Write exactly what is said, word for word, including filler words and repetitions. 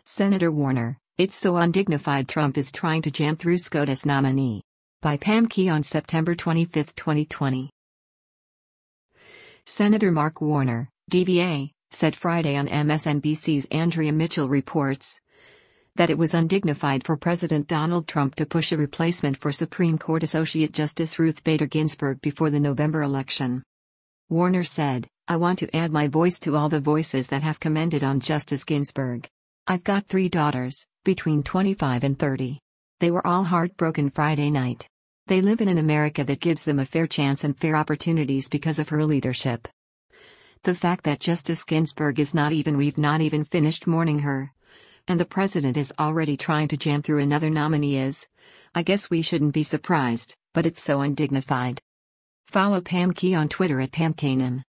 Senator Warner, it's so undignified Trump is trying to jam through SCOTUS nominee. By Pam Key on September twenty-fifth, twenty twenty. Senator Mark Warner, D B A, said Friday on M S N B C's Andrea Mitchell Reports that it was undignified for President Donald Trump to push a replacement for Supreme Court Associate Justice Ruth Bader Ginsburg before the November election. Warner said, "I want to add my voice to all the voices that have commented on Justice Ginsburg. I've got three daughters, between twenty-five and thirty. They were all heartbroken Friday night. They live in an America that gives them a fair chance and fair opportunities because of her leadership. The fact that Justice Ginsburg is not even we've not even finished mourning her. And the president is already trying to jam through another nominee is, I guess we shouldn't be surprised, but it's so undignified." Follow Pam Key on Twitter at Pam Kanan.